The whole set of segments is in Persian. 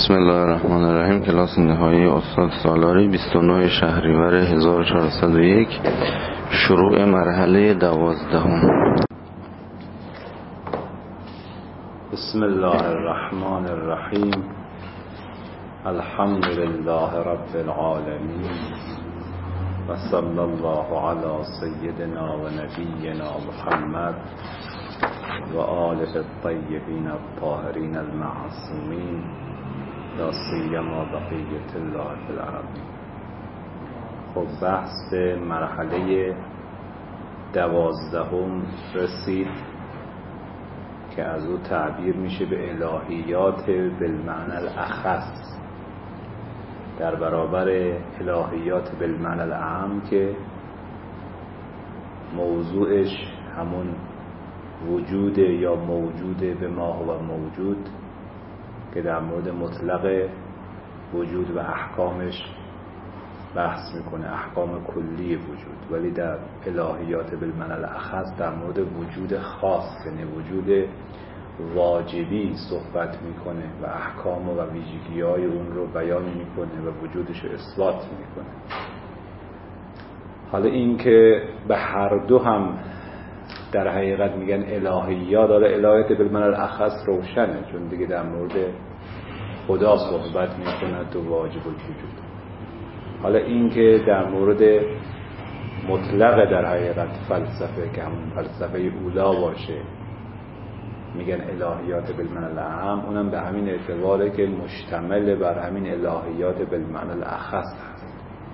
بسم الله الرحمن الرحیم. کلاس نهایی استاد سالاری 29 شهریور 1401. شروع مرحله 12. بسم الله الرحمن الرحیم. الحمد لله رب العالمین و صلی الله علی سیدنا و نبینا محمد و آله الطیبین الطاهرین المعصومین لا سیما بقیة الله فی الارض. خب بحث به مرحله 12 رسید که از او تعبیر میشه به الهیات بالمعنی الاخص، در برابر الهیات بالمعنی الاعم که موضوعش همون وجود یا موجود به ما هو موجود، که در مورد مطلق وجود و احکامش بحث میکنه، احکام کلی وجود. ولی در الهیات بالمعنی الاخص در مورد وجود خاص، یعنی وجود واجبی صحبت میکنه و احکام و ویژگی‌های اون رو بیان میکنه و وجودش رو اثبات میکنه. حالا این که به هر دو هم در حقیقت میگن الهیات، داره الهیات بالمعنی الاخص روشنه، چون دیگه در مورد خدا صحبت میکنه تو واجب الوجود. حالا این که در مورد مطلق در حقیقت فلسفه که همون فلسفه اولا باشه میگن الهیات بالمعنی الاعم، اونم به همین اعتباره که مشتمل بر همین الهیات بالمعنی الاخص هست.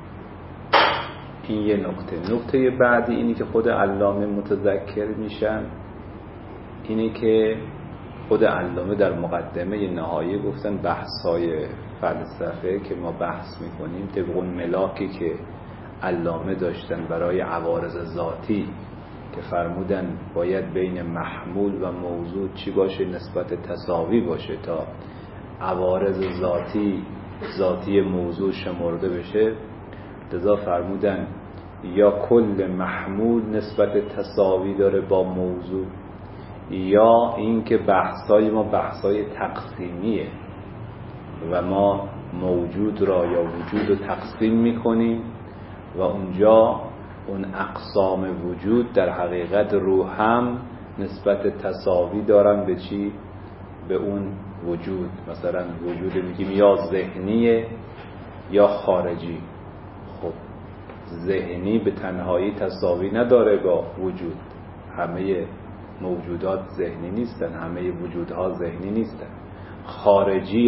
این یه نکته بعدی اینی که خود علامه متذکر میشن، اینی که خود علامه در مقدمه نهایی گفتن بحث‌های فلسفه که ما بحث میکنیم طبق اون ملاکی که علامه داشتن برای عوارض ذاتی، که فرمودن باید بین محمول و موضوع چی باشه؟ نسبت تساوی باشه تا عوارض ذاتی موضوع شمرده بشه. لذا فرمودن یا کل محمول نسبت تساوی داره با موضوع، یا این که بحثای ما بحثای تقسیمیه و ما موجود را یا وجود رو تقسیم میکنیم و اونجا اون اقسام وجود در حقیقت رو هم نسبت تساوی دارن به چی؟ به اون وجود. مثلا وجود میگیم یا ذهنیه یا خارجی. خب ذهنی به تنهایی تساوی نداره با وجود، همه موجودات ذهنی نیستن، همه وجودها ذهنی نیستن. خارجی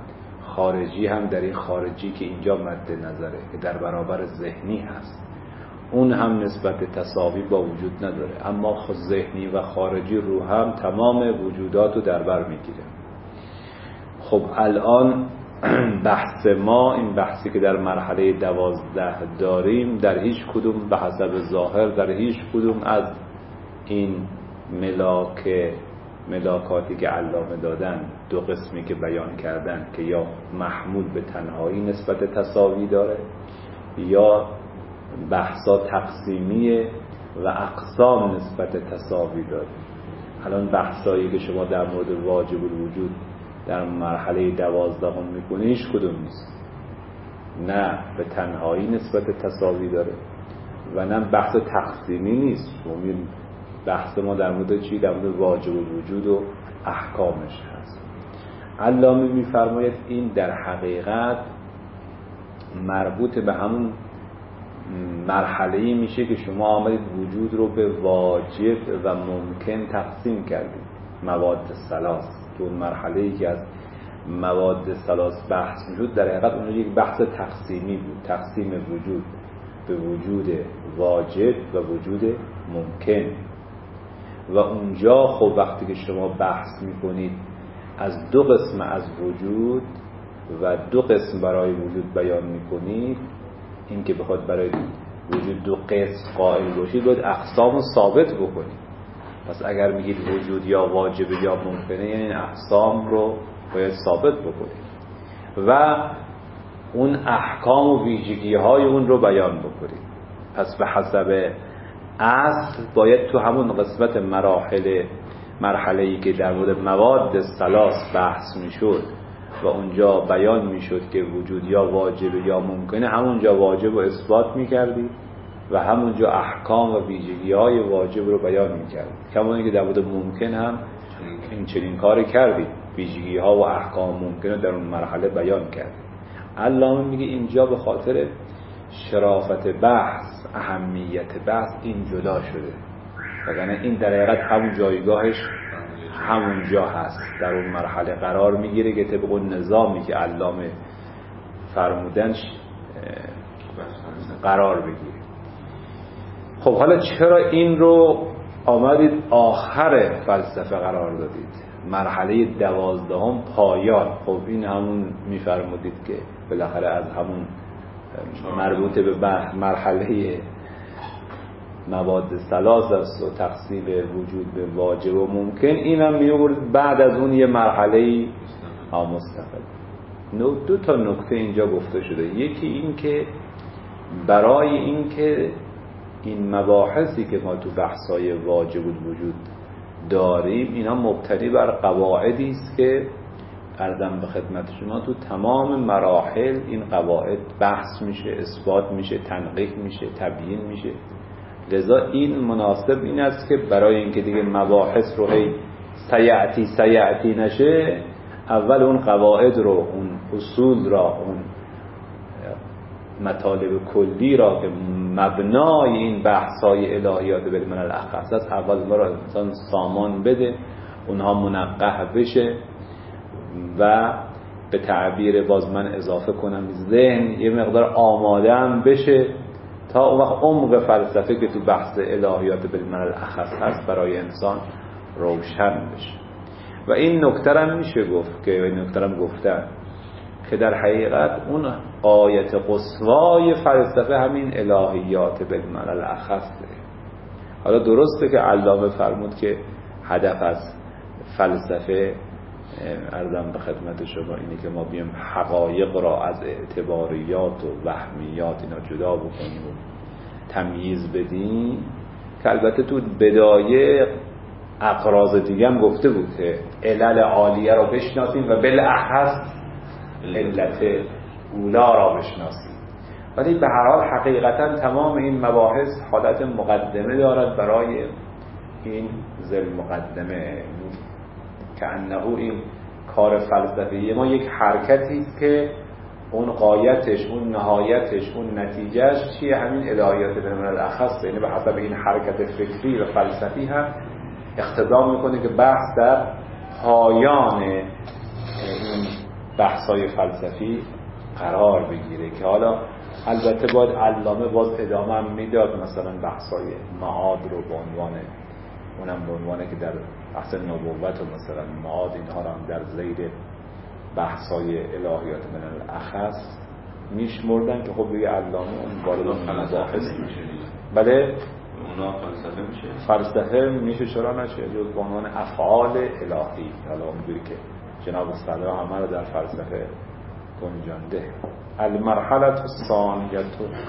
هم در این خارجی که اینجا مد نظره که در برابر ذهنی هست، اون هم نسبت تساوی با وجود نداره، اما ذهنی و خارجی رو هم تمام وجودات رو در بر میگیره. خب الان بحث ما، این بحثی که در مرحله 12 داریم، در هیچ کدوم به حسب ظاهر در هیچ کدوم از این ملاکاتی که علامه دادن، دو قسمی که بیان کردن که یا محمول به تنهایی نسبت تساوی داره یا بحثا تقسیمیه و اقسام نسبت تساوی داره. الان بحثایی که شما در مورد واجب الوجود در مرحله 12 میکنه هیچ کدوم نیست، نه به تنهایی نسبت تساوی داره و نه بحث تقسیمی نیست. بحث ما در مورد چی؟ در مورد واجب الوجود و احکامش هست. علامه میفرماید این در حقیقت مربوط به همون مرحله‌ای میشه که شما آمدید وجود رو به واجب و ممکن تقسیم کردید. مواد ثلاث، تو اون مرحله‌ای که از مواد ثلاث بحث میشد در حقیقت اون یک بحث تقسیمی بود، تقسیم وجود به وجود واجب و وجود ممکن. و اونجا خب وقتی که شما بحث میکنید از دو قسم از وجود و دو قسم برای وجود بیان میکنید، این که بخواد برای وجود دو قسم قائل باشید باید اقسام رو ثابت بکنید. پس اگر میگید وجود یا واجب یا ممکنه، یعنی این اقسام رو باید ثابت بکنید و اون احکام و ویژگی های اون رو بیان بکنید. پس به حسب اصل باید تو همون قسمت مرحله‌ای که در مورد مواد ثلاث بحث میشد و اونجا بیان میشد که وجود یا واجب یا ممکنه، همونجا واجب رو اثبات میکردی و همونجا احکام و ویژگی‌های واجب رو بیان میکردی. کما اینکه در مورد ممکن هم این چنین کاری کردی، ویژگی‌ها و احکام ممکن رو در اون مرحله بیان کردی. علامه میگه اینجا به خاطر شرافت بحث، اهمیت بحث این جدا شده، وگرنه این در حقیقت همون جایگاهش همونجا هست، در اون مرحله قرار میگیره که طبق اون نظامی که علامه فرمودنش قرار بگیره. خب حالا چرا این رو آمدید آخر فلسفه قرار دادید، مرحله 12 پایان؟ خب این همون میفرمودید که بالاخره از همون مربوط به مرحله مواد ثلاث است و تقسیم وجود به واجب و ممکن، این هم میورد بعد از اون یه مرحله مستقل. دو تا نکته اینجا گفته شده. یکی این که برای این که این مباحثی که ما تو بحث‌های واجب الوجود داریم، اینا مبتنی بر قواعدی است که عرضم به خدمت شما تو تمام مراحل این قواعد بحث میشه، اثبات میشه، تنقیح میشه، تبیین میشه. لذا این مناسب این است که برای اینکه دیگه مباحث رو هی سیعتی نشه، اول اون قواعد رو، اون اصول را، اون مطالب کلی را که مبنای این بحث‌های الهیات بالمعنی الاخص است، اول ما را انسان سامان بده، اونها منقح بشه و به تعبیر باز من اضافه کنم ذهن یه مقدار آماده هم بشه تا اون وقت عمق فلسفه که تو بحث الهیات بالمعنی الاخص هست برای انسان روشن بشه. و این نکته هم میشه گفت که این نکته هم گفتن که در حقیقت اون غایت قصوای فلسفه همین الهیات بالمعنی الاخصه. حالا درسته که علامه فرمود که هدف از فلسفه، عرضم به خدمت شما، اینه که ما بیم حقایق را از اعتباریات و وهمیات اینا جدا بکنیم و تمییز بدیم، که البته تو بدایه اقراض دیگه هم گفته بود که علل عالیه را بشناسیم و بالاخص علت اولا را بشناسیم. ولی به هر حال حقیقتا تمام این مباحث حالت مقدمه دارد برای این ذل مقدمه، که انه این کار فلسفی ما یک حرکتی است که اون غایتش، اون نهایتش، اون نتیجهش چیه؟ همین الهیات بالمعنی الاخص. یعنی به حسب این حرکت فکری و فلسفی هم اقتضا میکنه که بحث در پایان این بحث‌های فلسفی قرار بگیره، که حالا البته باید علامه باز ادامه هم میداد، مثلا بحث‌های معاد رو به عنوان اونم به عنوانه که در بحث نبوت و مثلا معاد اینها رو هم در زیر بحث‌های الهیات بالمعنی الاخص میشمردن که خب دیگه علامه اون وارد مباحث میشه. بله اونا فلسفه میشه، فلسفه میشه، چرا نشه، جز به عنوان افعال الهی. حالا اونجوری که جناب صدر همه رو در فلسفه گنجانده. المرحله الثانیه،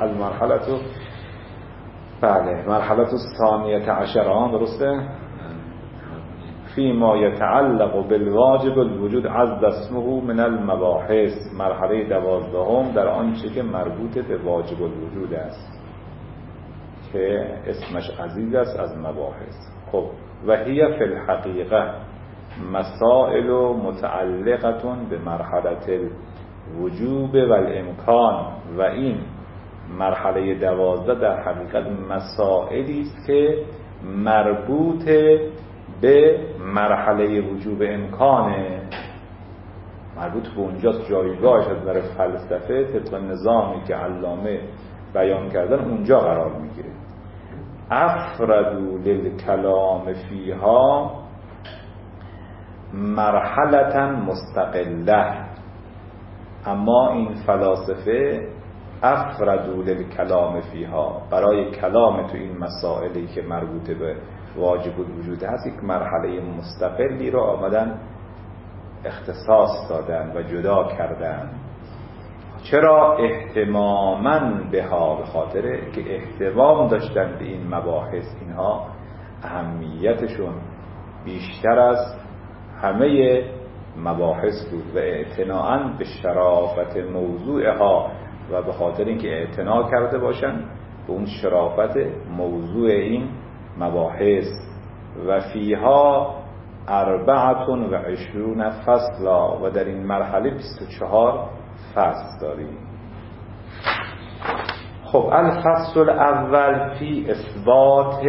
مرحله الثانیه عشر، درسته؟ فيما يتعلق بالواجب الوجود عز اسمه من المباحث، مرحله 12 در آنچه که مربوط به واجب الوجود است که اسمش عزیز است از مباحث. خب و هی فی الحقیقه مسائل متعلقه به مرحله الوجوب و الامکان، و این مرحله 12 در حقیقت مسائلی است که مربوط به مرحله وجوب امکانه، مربوط به اونجاست، جایگاهش از نظر فلسفه طبق نظامی که علامه بیان کردن اونجا قرار میگیره. افردو للکلام فیها مرحلة مستقله، اما این فلاسفه افردو للکلام فیها، برای کلام تو این مسائلی که مربوط به واجب الوجود هست یک مرحله مستقلی رو آمدن اختصاص دادن و جدا کردن. چرا؟ اهتماماً بها، به خاطر که اهتمام داشتن به این مباحث، اینها اهمیتشون بیشتر از همه مباحث بود و اعتناعاً به شرافت موضوعها و به خاطر اینکه اعتنا کرده باشن به اون شرافت موضوع این مباحث. و فیها 24 فصلا، و در این مرحله 24 فصل داریم. خب الفصل الاول فی اثبات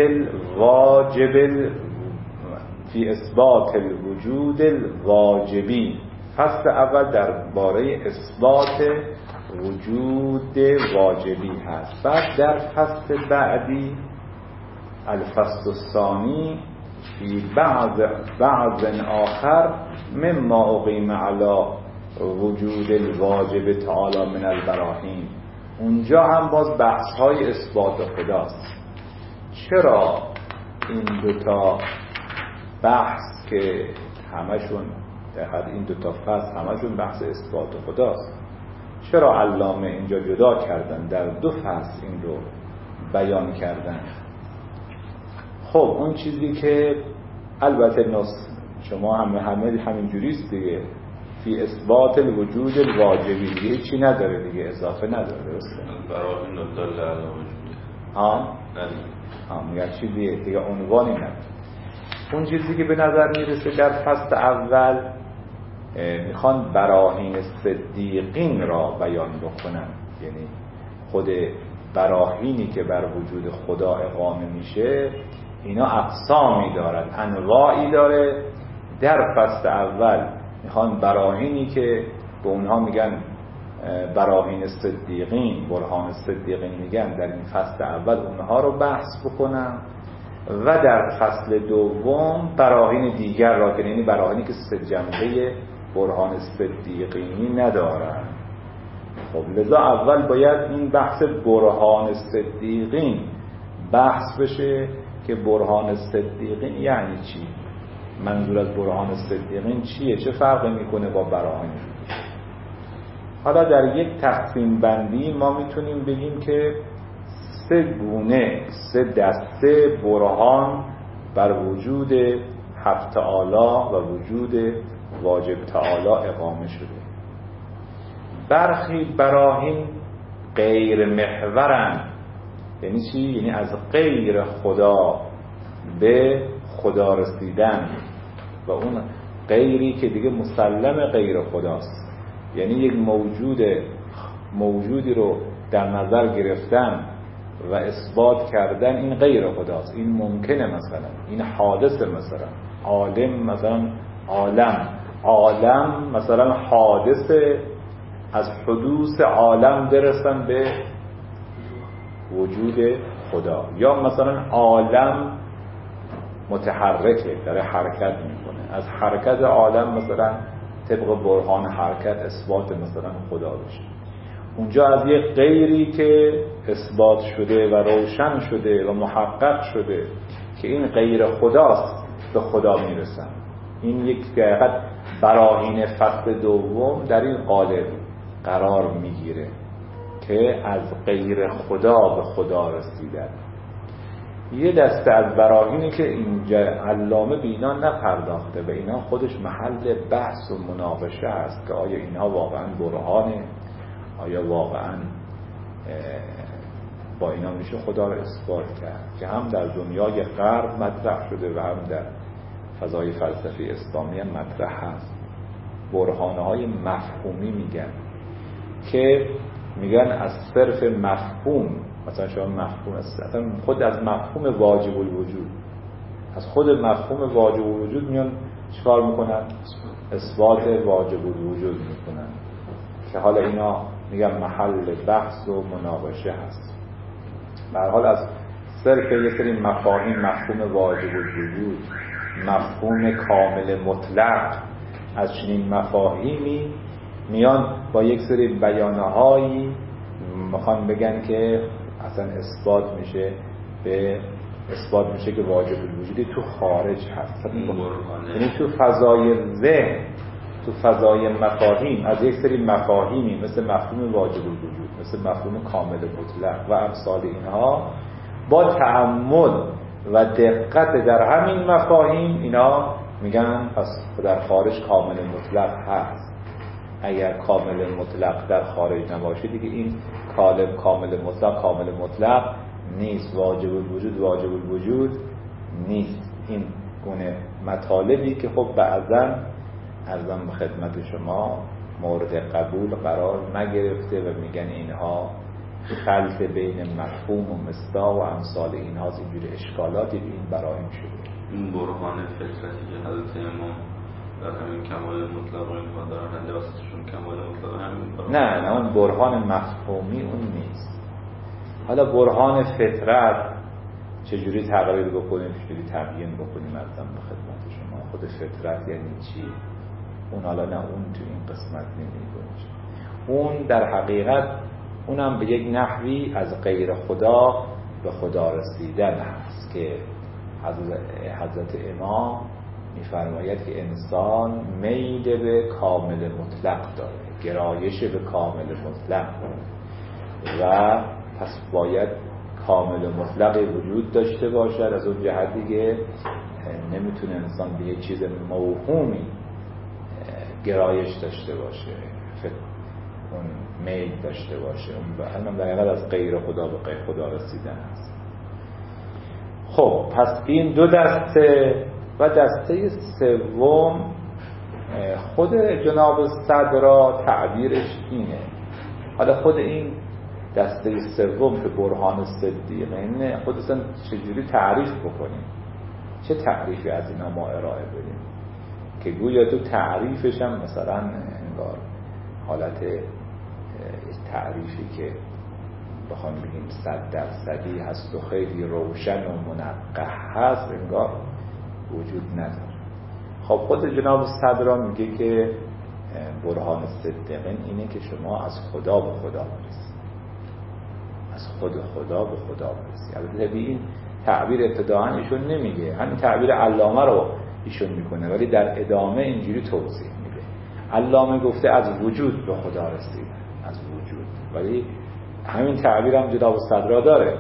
الوجود الواجبی. فصل اول درباره اثبات وجود واجبی هست. بعد در فصل بعدی الفصل الثانی فی بعض آخر مما اقیم علی وجود الواجب تعالی من البراهین. اونجا هم باز بحث های اثبات خداست. چرا این دوتا بحث که همشون در حد این دوتا فصل همشون بحث اثبات خداست، چرا علامه اینجا جدا کردن در دو فصل این رو بیان کردن؟ خب اون چیزی که البته شما همین جوریست دیگه، فی اثبات الوجود الواجبی دیگه چی نداره دیگه، اضافه نداره، درسته؟ براهین الداله علی وجوده میگن چی دیگه عنوانی نداره. اون چیزی که به نظر میرسه در فصل اول میخوان براهین صدیقین را بیان بکنن، یعنی خود براهینی که بر وجود خدا اقامه میشه اینا اقسامی دارن، انواعی داره. در فصل اول میخوان براهینی که به اونها میگن براهین صدیقین، برهان صدیقین میگن، در این فصل اول اونها رو بحث بکنن و در فصل دوم براهین دیگر را که یعنی براهینی که جنبه برهان صدیقینی ندارن. خب لذا اول باید این بحث برهان صدیقین بحث بشه که برهان صدیقین یعنی چی، منظور از برهان صدیقین چیه، چه فرقی میکنه با براهین. حالا در یک تقسیم بندی ما میتونیم بگیم که سه دسته برهان بر وجود حق تعالی و وجود واجب تعالی اقامه شده. برخی براهین غیر محورن. یعنی چی؟ یعنی از غیر خدا به خدا رسیدن و اون غیری که دیگه مسلم غیر خداست، یعنی یک موجودی رو در نظر گرفتن و اثبات کردن این غیر خداست، این ممکنه، مثلا این حادثه، مثلا عالم، مثلا عالم مثلا حادثه، از حدوث عالم برسن به وجود خدا، یا مثلا عالم متحرکه، داره حرکت میکنه، از حرکت عالم مثلا طبق برهان حرکت اثبات مثلا خدا بشه. اونجا از یک غیری که اثبات شده و روشن شده و محقق شده که این غیر خداست به خدا میرسن. این یک براهین فصل دوم در این قالب قرار میگیره که از غیر خدا به خدا رسیدن. یه دسته از براهینی که اینجا علامه به اینا نپرداخته و اینا خودش محل بحث و مناقشه است که آیا اینها واقعا برهانه، آیا واقعا با اینا میشه خدا رو اثبات کرد، که هم در دنیای غرب مطرح شده و هم در فضای فلسفی اسلامی هم مطرح هست. برهانه های مفهومی میگن که میگن از صرف مفهوم، مثلا شما مفهوم اصلا خود از مفهوم واجب الوجود، از خود مفهوم واجب الوجود میان چیکار میکنن؟ اثبات واجب الوجود میکنن که حالا اینا میگن محل بحث و مناقشه هست. به هر حال از صرف یه سری مفاهیم، مفهوم واجب الوجود، مفهوم کامل مطلق، از چنین مفاهیمی میان با یک سری بیانهایی میخوان بگن که اصلا اثبات میشه که واجب الوجودی تو خارج هست، یعنی تو فضای ذهن، تو فضای مفاهیم، از یک سری مفاهیمی مثل مفهوم واجب الوجود، مثل مفهوم کامل مطلق و امثال اینها، با تأمل و دقت در همین مفاهیم اینا میگن پس در خارج کامل مطلق هست. اگر کامل مطلق در خارج نباشه دیگه این کامل مطلق نیست. واجب الوجود نیست. این گونه مطالبی که خب بعضا عرضم به خدمت شما مورد قبول قرار نگرفته و میگن اینها خلط بین مفهوم و مصداق و امثال اینهاست. اینجوری اشکالاتی به این براهیم شده. این برهان فطرتی که حضرت امام در همین کمال مطلق و اینها دارن حداستشون کمال مطلق همین نه اون برهان مفهومی اون نیست. حالا برهان فطرت چجوری تقریر بکنیم، چجوری تبیین بکنیم ازم به خدمت شما. خود فطرت یعنی چی؟ اون حالا نه اون تو این قسمت نمیگنجه. اون در حقیقت اونم به یک نحوی از غیر خدا به خدا رسیدن هست که حضرت امام میفرماید که انسان میل به کامل مطلق داره، گرایش به کامل مطلق و پس باید کامل مطلق وجود داشته باشد. از اون جهت دیگه نمیتونه انسان به یک چیز موهومی گرایش داشته باشه، اون میل داشته باشه. اون در حقیقت از غیر خدا به غیر خدا رسیدن است. خب پس این دو دسته و دسته سوم خود جناب صدرا تعبیرش اینه. حالا خود این دسته سوم که برهان صدیقین خودتون چجوری تعریف بکنیم، چه تعریفی از اینا ما ارائه بدیم که گویا تو تعریفش هم مثلا انگار حالت تعریفی که بخوام بگیم 100% هست و خیلی روشن و منقح هست انگار وجود نداره. خب خود جناب صدرا میگه که برهان صدیقین اینه که شما از خدا به خدا برسید، از خود خدا به خدا برسید. البته این تعبیر ابتداعا ایشون نمیگه، همین تعبیر علامه رو ایشون میکنه، ولی در ادامه اینجوری توضیح میده. علامه گفته از وجود به خدا رسید، از وجود، ولی همین تعبیر هم جناب صدرا داره،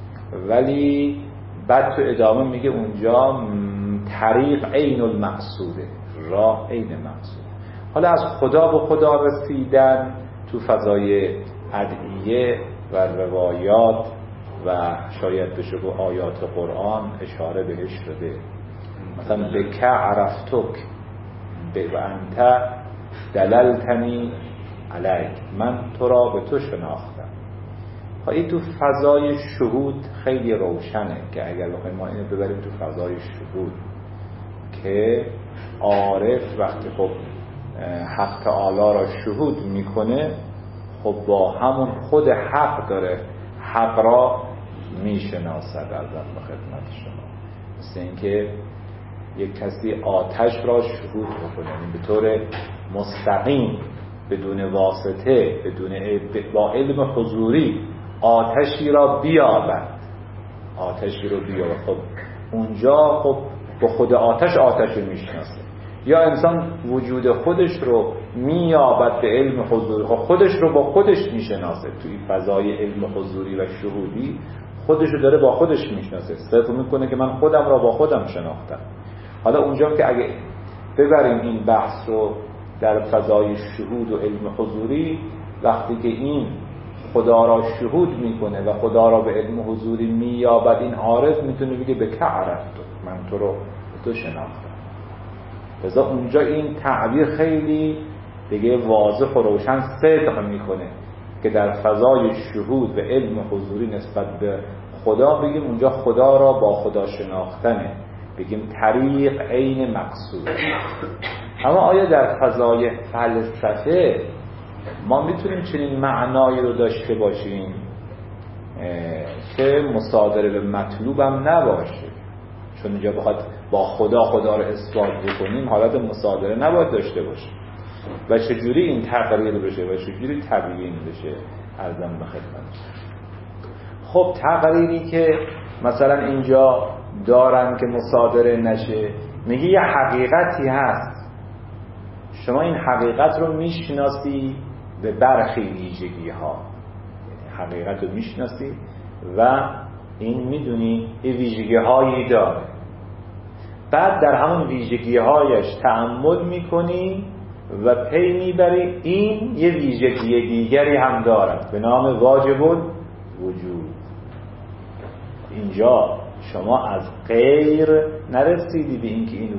ولی بعد تو ادامه میگه اونجا طریق عین المقصوده، راه عین مقصود. حالا از خدا به خدا رسیدن تو فضای ادعیه و روایات و شاید بشه به آیات قرآن اشاره بهش شده. مثلا بک عرفتک و انت دللتنی علیک، من تو را به تو شناختم. این تو فضای شهود خیلی روشنه که اگر بخوایم ما اینو ببریم تو فضای شهود که عارف وقتی خب حق تعالی را شهود میکنه خب با همون خود حق داره حق را میشناسد. ازم به خدمت شما مثل اینکه یک کسی آتش را شهود بکنه، یعنی به طور مستقیم بدون واسطه با علم حضوری آتشی را بیابد، آتشی رو بیابد. خب اونجا خب با خود آتش رو میشناسه. یا انسان وجود خودش رو میابد به علم حضوری، خب خودش رو با خودش میشناسه. توی فضای علم حضوری و شهودی خودش رو داره با خودش میشناسه، صرف میکنه که من خودم را با خودم شناختم. حالا اونجا که اگه ببریم این بحث رو در فضای شهود و علم حضوری، وقتی که این خدا را شهود میکنه و خدا را به علم حضوری مییابد، این عارف میتونه بگه به که عرفت، من تو رو تو شناختم. لذا اونجا این تعبیر خیلی دیگه واضح و روشن صدق میکنه که در فضای شهود و علم حضوری نسبت به خدا بگیم اونجا خدا را با خدا شناختنه، بگیم طریق عین مقصود. اما آیا در فضای فلسفه ما میتونیم چنین معنایی رو داشته باشیم که مصادره به مطلوبم نباشه؟ چون اینجا بخواد با خدا رو اثبات بکنیم حالت مصادره نباید داشته باشه. و چجوری این تقریر بشه و چجوری تبیین بشه؟ عرضم به خدمت. خب تقریری که مثلا اینجا دارن که مصادره نشه، میگه یه حقیقتی هست، شما این حقیقت رو میشناسی به برخی ویژگی ها، حقیقت رو میشناسی و این میدونی این ویژگی هایی داره. بعد در همون ویژگی‌هایش تأمل می‌کنی و پی میبری این یه ویژگی دیگری هم دارد به نام واجب الوجود. اینجا شما از غیر نرسیدی به این که این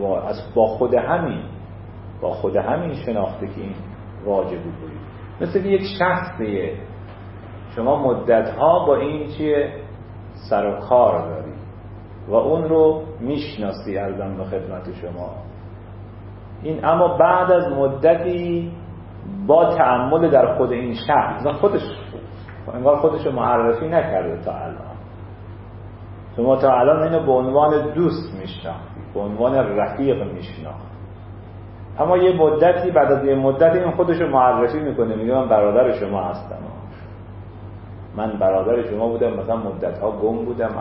با خود همین شناخته که این واجب الوجود. مثل یک شخصیه شما مدتها با این چیه سر و کار داری و اون رو میشناسی ارزم به خدمت شما این، اما بعد از مدتی با تأمل در خود این شخص انگار خودش رو معرفی نکرده تا الان، شما تا الان اینو به عنوان دوست میشناختی، به عنوان رفیق میشناختی، اما یه مدتی بعد از یه مدتی این خودش رو معرفی میکنه، میگه من برادر شما هستم، من برادر شما بودم، مثلا مدتها گم بودم،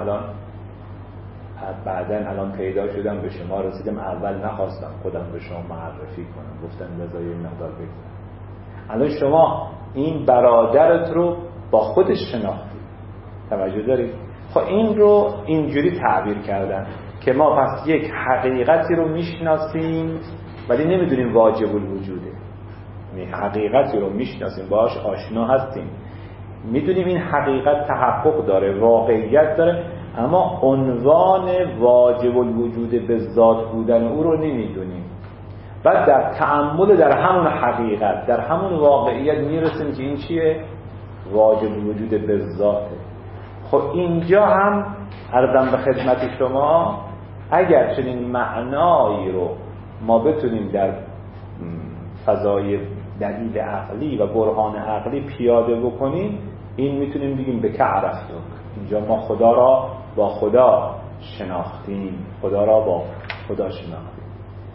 الان پیدا شدم، به شما رسیدم، اول نخواستم خودم به شما معرفی کنم، گفتم بذار یه مقدار بگذارم. الان شما این برادرت رو با خودش شناختی، توجه دارید؟ خب این رو اینجوری تعبیر کردن که ما پس یک حقیقتی رو میشناسیم ولی نمیدونیم واجب الوجوده، حقیقتی رو میشناسیم، باهاش آشنا هستیم، میدونیم این حقیقت تحقق داره، واقعیت داره، اما عنوان واجب الوجود به ذات بودن او رو نمیدونیم. بعد در تأمل در همون حقیقت، در همون واقعیت میرسیم که این چیه؟ واجب الوجود به ذاته. خب اینجا هم عرضم به خدمت شما اگر چنین معنایی رو ما بتونیم در فضای دلیل عقلی و برهان عقلی پیاده بکنیم، این میتونیم بگیم به که عرفتم، اینجا ما خدا را با خدا شناختیم، خدا را با خدا شناختیم.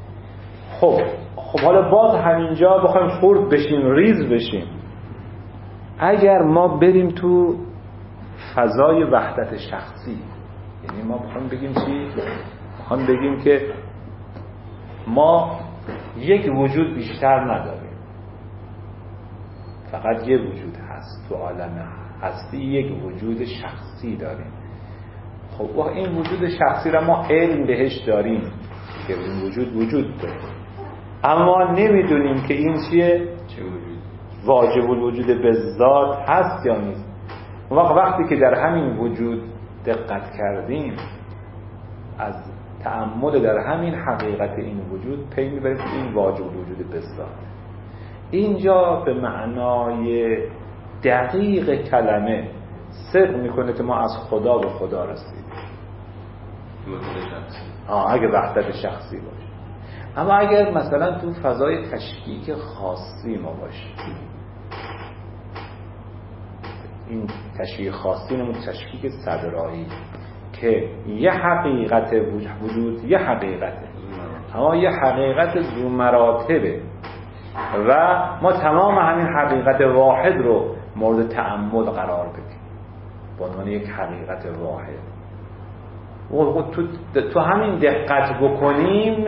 خب حالا باز همینجا بخوایم خرد بشیم، ریز بشیم، اگر ما بریم تو فضای وحدت شخصی، یعنی ما بخوایم بگیم چی؟ بخوایم بگیم که ما یک وجود بیشتر نداریم، فقط یک وجود هست تو عالم هستی، یک وجود شخصی داریم. خب این وجود شخصی را ما علم بهش داریم که این وجود داره، اما نمیدونیم که این چیه؟ چه وجود؟ واجب الوجود به ذات هست یا نیست. وقتی که در همین وجود دقت کردیم، از تأمل در همین حقیقت این وجود پی میبریم که این واجب الوجود به ذات. اینجا به معنای دقیق کلمه صدق میکنه که ما از خدا به خدا رسیدیم، اگه وحدت شخصی باشه. اما اگر مثلا تو فضای تشکیک خاصی ما باشیم، این تشکیک خاصی نمون تشکیک صدرایی که یه حقیقت وجود، یه حقیقته، اما یه حقیقت ذو مراتبه و ما تمام همین حقیقت واحد رو مورد تأمل قرار بدیم به عنوان یک حقیقت واحد و تو همین دقت بکنیم.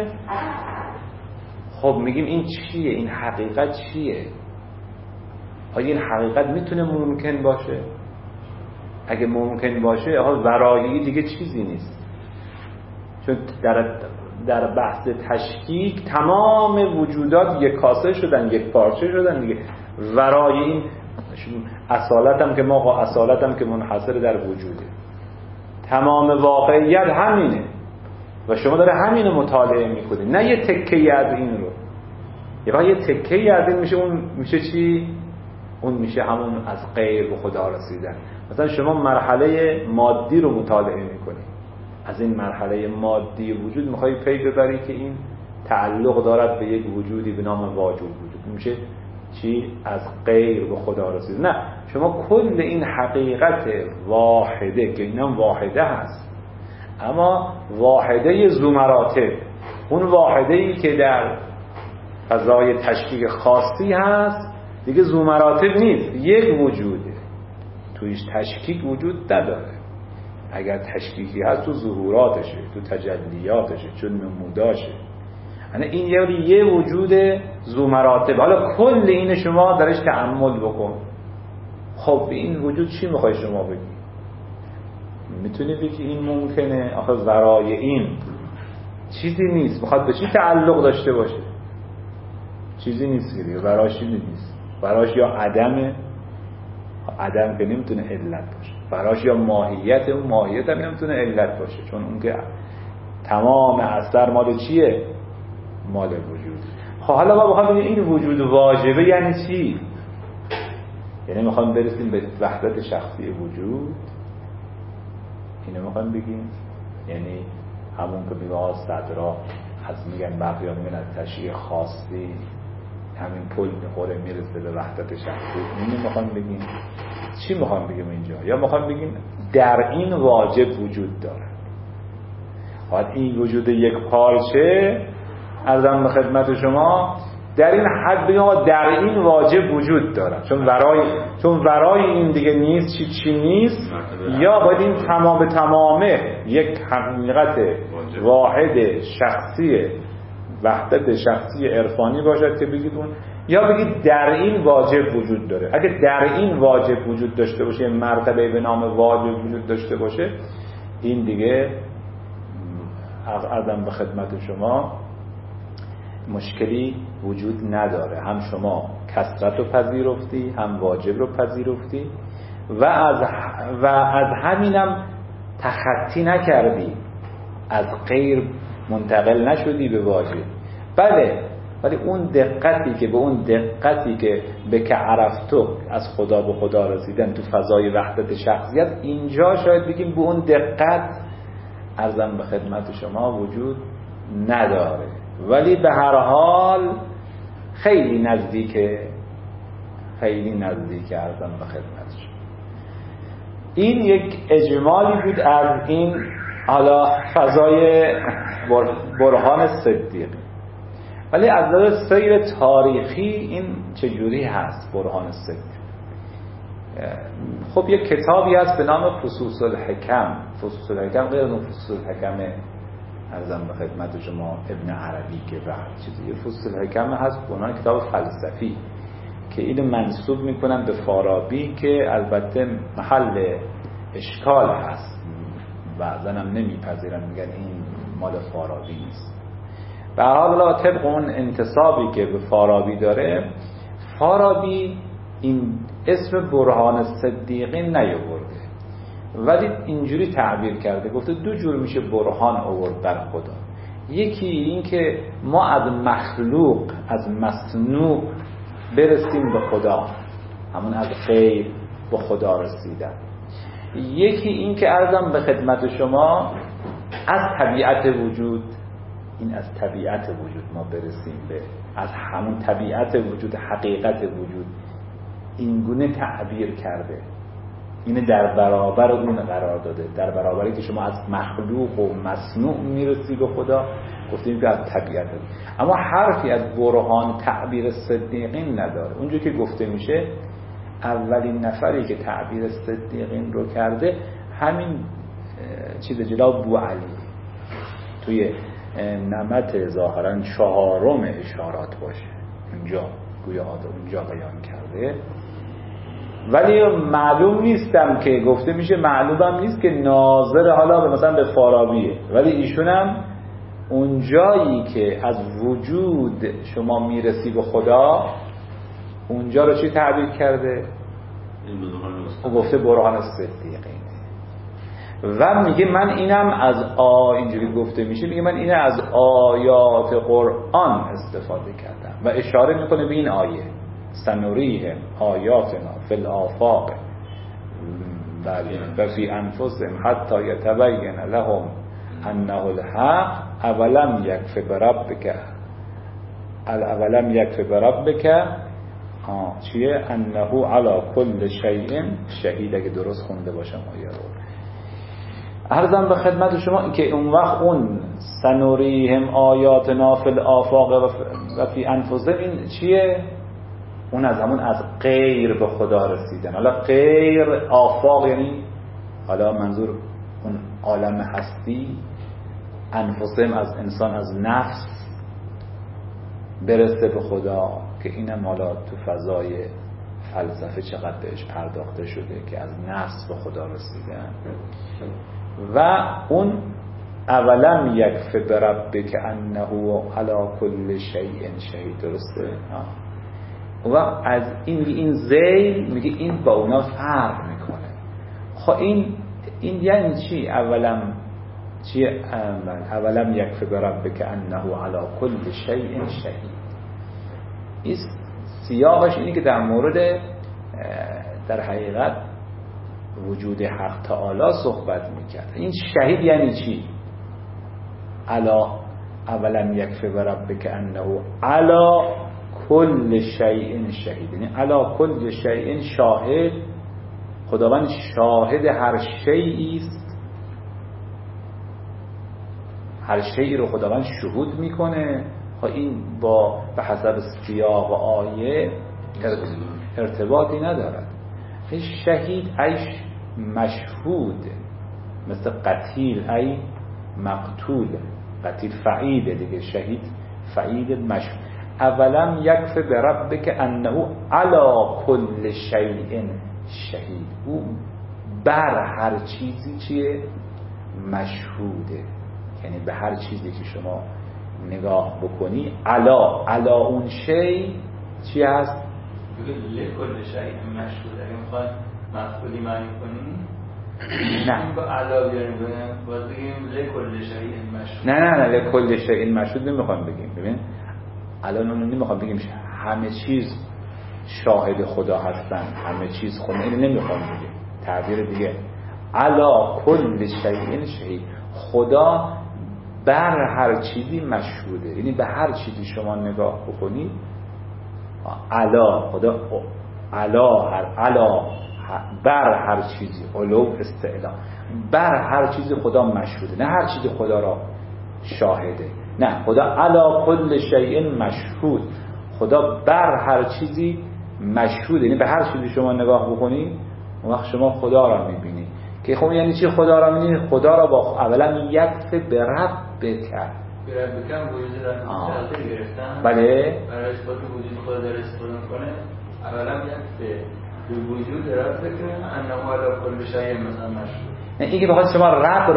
خب میگیم این چیه؟ این حقیقت چیه؟ آیا این حقیقت میتونه ممکن باشه؟ اگه ممکن باشه ورایی دیگه چیزی نیست، چون در بحث تشکیک تمام وجودات یک کاسه شدن، یک پارچه شدن دیگه. ورای این اصالت هم که منحصر در وجوده، تمام واقعیت همینه و شما داره همینو مطالعه میکنید، نه یه تکه‌ای از این رو. یه تکه‌ای از این میشه، اون میشه چی؟ اون میشه همون از غیر به خدا رسیدن. مثلا شما مرحله مادی رو مطالعه میکنید، از این مرحله مادی وجود میخوای پی ببری که این تعلق دارد به یک وجودی به نام واجب وجود، میشه چی؟ از غیر به خدا رسید. نه، شما کل این حقیقت واحده که اینم واحده هست، اما واحده ذو مراتب، اون واحده ای که در فضای تشکیک خاصی هست دیگه ذو مراتب نیست، یک وجوده، تویش تشکیک وجود نداره. اگر تشکیکی هست تو ظهوراتشه، تو تجلیاتشه، چون نموداشه. یعنی این یه وجود ذو مراتب. حالا کل این شما درش تأمل بکن. خب این وجود چی میخوای شما بگی؟ میتونی بگی این ممکنه؟ آخه ورای این چیزی نیست. میخواد به چی تعلق داشته باشه؟ چیزی نیست که دیگه براش چیزی نیست. براش یا عدمه، عدم که نمیتونه علت باشه، براش یا ماهیت، اون ماهیت هم نمیتونه علت باشه، چون اون که تمام اثر مال چیه؟ مال وجود. خب حالا ما بخوام بگیم این وجود واجبه یعنی چی؟ یعنی میخوام برسیم به وحدت شخصی وجود، اینو میخوام بگیم. یعنی همون که میگه صدرا از میگن بقیان میگن از تشریع خاصی همین پل میخوره میرسه به وحدت شخصی. اینو میخوام بگیم. چی میخوام بگیم اینجا؟ یا میخوام بگیم در این واجب وجود داره. حالا این وجود یک پارچه عرضم به خدمت شما در این حد بگیم در این واجب وجود داره، چون ورای این دیگه نیست. چی نیست؟ یا باید این تمامه یک حقیقت واحد شخصی وحدت شخصی عرفانی باشد که بگید اون، یا بگید در این واجب وجود داره. اگه در این واجب وجود داشته باشه، مرتبه به نام واجب وجود داشته باشه، این دیگه عرضم به خدمت شما مشکلی وجود نداره. هم شما کثرت رو پذیرفتی، هم واجب رو پذیرفتی و از همینم تخطی نکردی، از غیر منتقل نشدی به واجب. بله، ولی اون دقتی که به که عرفتو از خدا به خدا رسیدن تو فضای وحدت شخصیت، اینجا شاید بگیم به اون دقت عرضم به خدمت شما وجود نداره، ولی به هر حال خیلی نزدیکه عرضم به خدمت شما. این یک اجمالی بود از این حالا فضای برهان صدیقی. ولی از نظر سیر تاریخی این چجوری هست برهان صدیقی؟ خب یک کتابی هست به نام فصوص الحکم. فصوص الحکم غیر از اون فصوص الحکم عرضم به خدمت شما ابن عربی که بعد چیزی. فصوص الحکم هست به عنوان کتاب فلسفی که اینو منسوب میکنن به فارابی، که البته محل اشکال هست، بعضن هم نمیپذیرن، میگن این مال فارابی نیست. به هر حال طبق اون انتسابی که به فارابی داره، فارابی این اسم برهان صدیقین نیاورده، ولی اینجوری تعبیر کرده، گفته دو جور میشه برهان آورد بر خدا. یکی این که ما از مخلوق، از مصنوع برسیم به خدا، همون از غیر به خدا رسیدن. یکی این که عرضم به خدمت شما از طبیعت وجود، این از طبیعت وجود ما برسیم به از همون طبیعت وجود، حقیقت وجود. این گونه تعبیر کرده، اینه در برابر اون قرار داده، در برابری که شما از مخلوق و مصنوع میرسی به خدا، گفتیم که از طبیعت. اما حرفی از برهان تعبیر صدیقین نداره. اونجا که گفته میشه اولین نفری که تعبیر صدیقین رو کرده همین چیز جناب بوعلی توی نمط ظاهرا 4 اشارات باشه، اونجا گویا اونجا بیان کرده. ولی معلوم نیستم که گفته میشه، معلومم نیست که ناظر حالا مثلا به فارابیه، ولی ایشون هم اونجایی که از وجود شما میرسی به خدا، اونجا رو چی تعبیر کرده؟ او گفته برهان صدیقین. و میگه من اینم از اینجوری گفته میشه، میگه من اینه از آیات قرآن استفاده کردم و اشاره میکنه به این آیه سنوریهم آیاتنا فی الآفاق و فی انفسهم حتی یتبین لهم انه الحق اولم یکفی بربک چیه انه علی کل شیء شهید. اگه درست خونده باشم آیه رو عرضم به خدمت شما که اون وقت اون سنوریهم آیاتنا فی الآفاق و فی انفسهم این چیه؟ اون از همون از غیر به خدا رسیدن. حالا غیر آفاق یعنی حالا منظور اون عالم هستی، انفسهم از انسان از نفس برسه به خدا، که اینم حالا تو فضای فلسفه چقدر بهش پرداخته شده که از نفس به خدا رسیدن. و اون اولم یکف بربک انه علی کل شیء شهید. درسته؟ و از این ذیل میگه این با اونا فرق میکنه. خب این یعنی چی؟ اولم یکف بربک انه علی کل شیء شهید. این سیاقش اینه که در مورد در حقیقت وجود حق تعالی صحبت میکرد. این شهید یعنی چی؟ اولم یکف بربک انه علی کل شیء شهید، یعنی علی کل شیء شاهد. خداوند شاهد هر شیئی است، هر شیئی رو خداوند شهود میکنه. خب این به حسب سیاق آیه ارتباطی ندارد. شهید ایش مشهود، مثل قتیل ای مقتول. قتیل فعیده دیگه، شهید فعیل مشهود. اولم یکف بربک انه علی کل شیء شهید، او بر هر چیزی چیه؟ مشهوده. یعنی به هر چیزی که شما نگاه بکنی علا اون شی چی هست؟ لکل شیء مشهوده. اگه میخوای مفعولی معنی کنی نه با علا بیاریم باید بگیم لکل شیء مشهود. نه لکل شیء مشهود نمیخوام بگیم. ببین الان نمیخوام بگیم همه چیز شاهد خدا هستن، همه چیز خدا، اینو نمیخوام بگیم. تعبیر دیگه علا کل شیء شهید، خدا بر هر چیزی مشهوده. یعنی به هر چیزی شما نگاه بکنید علا، خدا علا بر هر چیزی، علو استعلا، بر هر چیزی خدا مشهوده. نه هر چیزی خدا را شاهده، نه، خدا علا کل شیء مشهود، خدا بر هر چیزی مشهوده. یعنی به هر چیزی شما نگاه بکنید اون وقت شما خدا را میبینید. که خب یعنی چی خدا را میبینید؟ خدا را با اولا یکف برب بکر برب بکن وجود را گرفتن. بله برای اثبات وجود خدا در استفاده کنه. اولا یکف به وجود رب بکن انه علی کل شیء مثلا مشهود. این که بخواد شما رب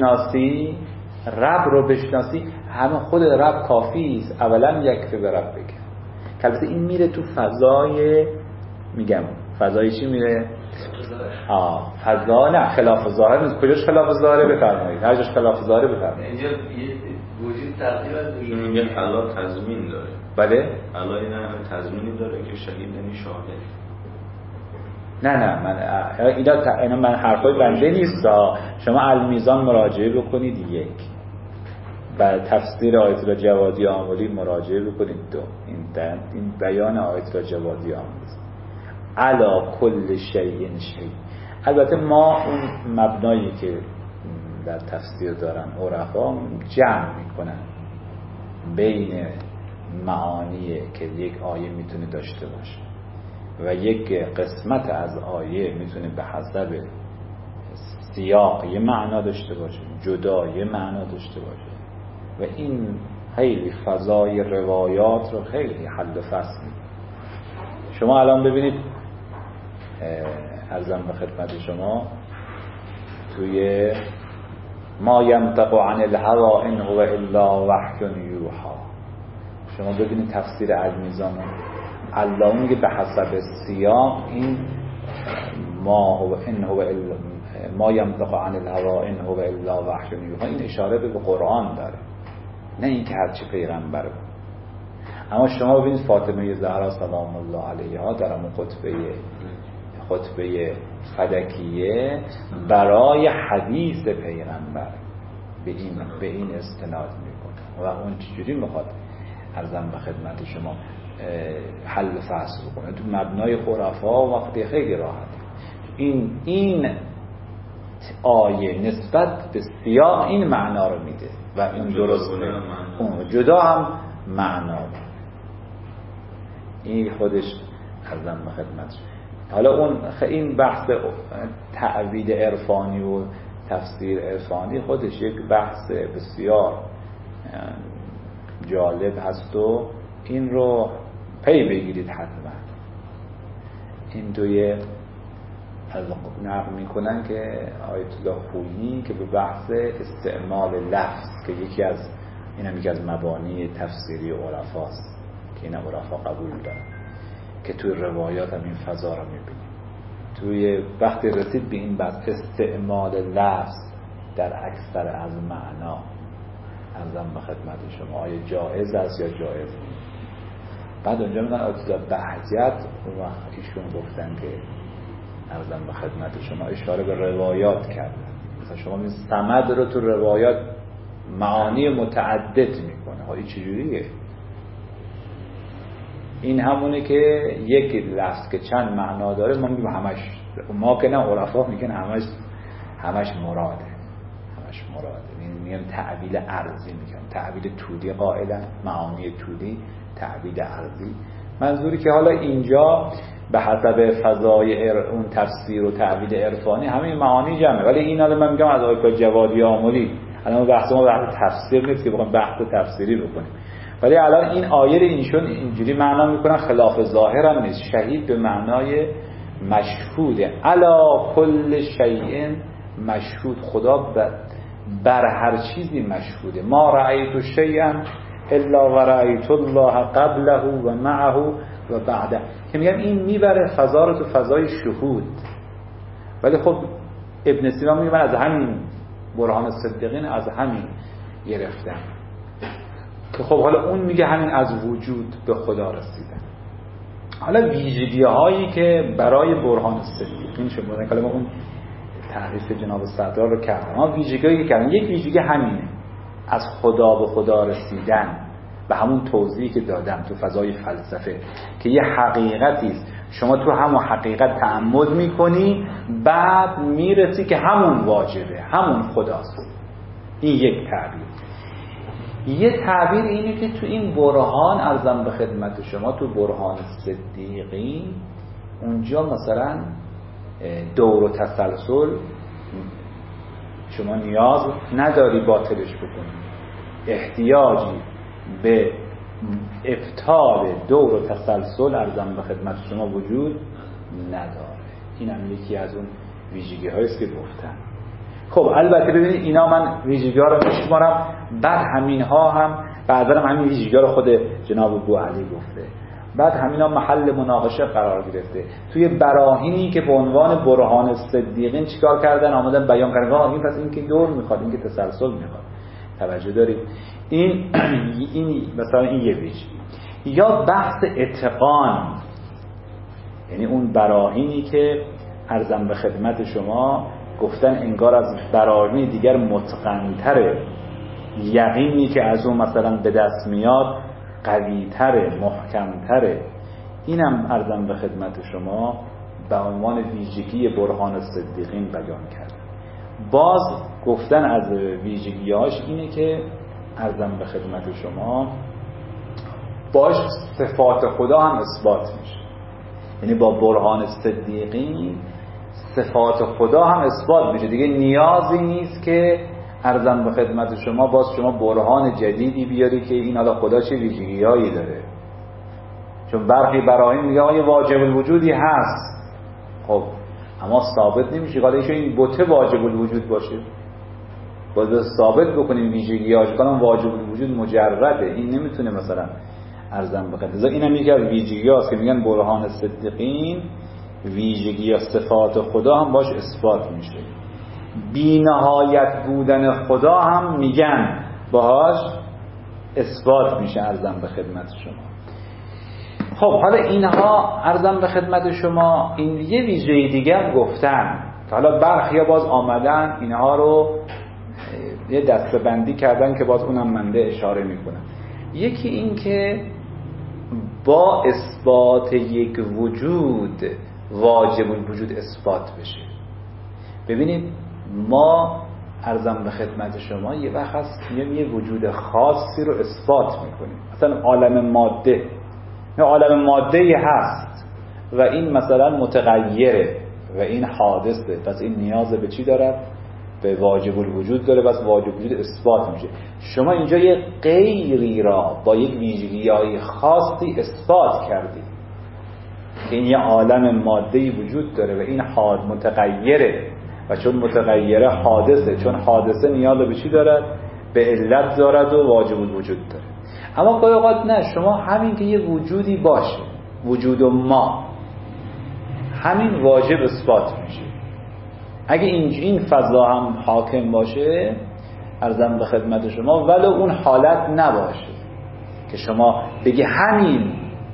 را بشناسی همه خود رب کافی است. اولا یکف برب بکن. البته این میره تو فضای، میگم فضای چی میره؟ فضا، نه خلاف ظاهر نیست. کجاش خلاف ظاهره بفرمایید، هر جاش خلاف ظاهره بفرمایید. اینجا وجود تقدیر از میگه علا تضمین داره. بله علا این همه تضمینی داره که شهید یعنی شاهد. نه اینا من حرفای بنده نیست. شما المیزان مراجعه بکنید 1 و تفسیر آیت الله جوادی آملی مراجعه بکنید 2. این بیان آیت الله جوادی آملی علا کل شیء شهید. البته ما اون مبنایی که در تفسیر دارن عرفا جمع میکنن بین معانی که یک آیه میتونه داشته باشه و یک قسمت از آیه میتونه به حسب سیاق یه معنا داشته باشه، جدا یه معنا داشته باشه. و این خیلی فضای روایات رو خیلی حل و فصل میده. شما الان ببینید عرضم به خدمت شما توی ما ینطق عن الهوی ان هو الا وحی یوحی، شما ببینید تفسیر المیزان الله میگه به حسب سیاق این ما ینطق عن الهوی ان هو الا وحی یوحی، این اشاره به قرآن داره، نه اینکه هرچی پیغمبر بود. اما شما ببینید فاطمه زهرا سلام الله علیها در اون خطبه فدکیه برای حدیث پیغمبر به این استناد میکنه و اون چجوری میخواد عرضم به خدمت شما حل فصل بکنه تو مبنای خرافا و وقتی خیلی راحت. این آیه نسبت به سیاق این معنا رو میده و این درسته، اون جدا هم معنا این خودش عرضم به خدمت. حالا این بحث تعویل عرفانی و تفسیر عرفانی خودش یک بحث بسیار جالب هست و این رو پی بگیرید حتما. این توی نقل میکنن که آیت الله خویی که به بحث استعمال لفظ که یکی از مبانی تفسیری عرفاست که این عرفا قبول دارن که توی روایات هم این فضا رو میبینیم، توی وقتی رسید به این بحث استعمال لفظ در اکثر از معنا، ارزم به خدمت شما آیا جایز است یا جایز نیست. بعد اونجا میگن آیت الله بهجت اون وقت ایشون گفتن که ارزم به خدمت شما اشاره به روایات کردن، مثلا شما این صمد رو تو روایات معانی متعدد میکنه. ها این چجوریه؟ این همونه که یک لفظ که چند معنا داره ما میگیم همش، ما که نه عرفا میگن همش مراده، همش مراده. میگن تعبیل ارضی، میگن تعبیل طولی قائلا، معانی طولی، تعبیل ارضی. منظوری که حالا اینجا به حسب فضای اون تفسیر و تعبیل عرفانی همه معانی جمعه، ولی این حالا من میگم از آیت جوادی آملی، الان بحث ما بحث تفسیر نیست که بخوام بحث تفسیری بکنیم، ولی الان این آیه اینشون اینجوری معنا میکنن خلاف ظاهر هم نیست. شهید به معنای مشهوده، علی کل شیء مشهود، خدا بر هر چیزی مشهوده. ما رأیت شیئا الا و رأیت الله قبله و معه و بعده، که میگم این میبره فضا رو تو فضای شهود. ولی خب ابن سینا میگه من از همین برهان صدیقین از همین گرفتم که خب حالا اون میگه همین از وجود به خدا رسیدن. حالا ویژگی هایی که برای برهان صدیقین شد بودن، کلمه اون تعریف جناب صدرا رو کردن، ما ویژگی هایی که کردن، یک ویژگی همینه، از خدا به خدا رسیدن، به همون توضیحی که دادم تو فضای فلسفه که یه حقیقتی است، شما تو همون حقیقت تأمل میکنی بعد میرسی که همون واجبه، همون خداست. این یک تعبیر. یه تعبیر اینه که تو این برهان ارزم به خدمت شما، تو برهان صدیقین اونجا مثلا دور و تسلسل شما نیاز نداری باطلش بکنی، احتیاجی به ابطال دور و تسلسل ارزم به خدمت شما وجود نداره. این هم یکی از اون ویژگی هاییست که گفتن. خب البته ببینید اینا من ویژگی ها رو میشمارم، بعد همین ها هم بعضا همین ویژگی ها رو خود جناب بوعلی گفته، بعد همینا محل مناقشه قرار گرفته. توی براهینی که به عنوان برهان صدیقین چیکار کردن؟ آمدن بیان کردن این پس این که دور میخواد، این که تسلسل میخواد. توجه دارید؟ این مثلا این یه ویژگی. یا بحث اتقان، یعنی اون براهینی که عرضم به خدمت شما گفتن انگار از براهین دیگر متقن‌تره، یقینی که از اون مثلا به دست میاد قوی‌تره، محکم‌تره. اینم عرضم به خدمت شما به عنوان ویژگی برهان صدیقین بیان کرد. باز گفتن از ویژگی‌هاش اینه که عرضم به خدمت شما باش صفات خدا هم اثبات میشه، یعنی با برهان صدیقین صفات خدا هم اثبات میشه. دیگه نیازی نیست که عرضم به خدمت شما باز شما برهان جدیدی بیاری که این حالا خدا چه ویژگی‌هایی داره، چون برخی براهین میگه آقا یه واجب الوجودی هست، خب اما ثابت نمیشه حالا این بوته واجب الوجود باشه، باید ثابت بکنیم ویژگی‌هاش، کنم واجب الوجود مجرده، این نمیتونه مثلا عرضم به خدمت. اینم یکی از ویژگی‌هاست که میگن برهان صدیقین ویژگی یا صفات خدا هم باش اثبات میشه. بی نهایت بودن خدا هم میگن باهاش اثبات میشه عرضم به خدمت شما. خب حالا اینها عرضم به خدمت شما این یه ویژگی دیگه هم گفتن، حالا برخیا باز آمدن اینها رو یه دسته‌بندی کردن که باز اونم منده اشاره میکنن. یکی این که با اثبات یک وجود واجب الوجود اثبات بشه. ببینید ما عرضم به خدمت شما یه وقت هست یه وجود خاصی رو اثبات میکنیم، مثلا عالم ماده، نه عالم ماده‌ای هست و این مثلا متغیره و این حادثه، پس این نیاز به چی داره؟ به واجب الوجود داره، پس واجب الوجود اثبات میشه. شما اینجا یه غیری را با یک ویژگی‌های خاصی اثبات کردید، که این یه عالم ماده‌ای وجود داره و این حاد متغیره و چون متغیره حادثه، چون حادثه نیاز به چی دارد؟ به علت دارد و واجب الوجود داره. اما گاهی اوقات نه، شما همین که یه وجودی باشه، وجود ما، همین واجب اثبات میشه. اگه این فضا هم حاکم باشه، عرضم به خدمت شما، ولو اون حالت نباشه که شما بگی همین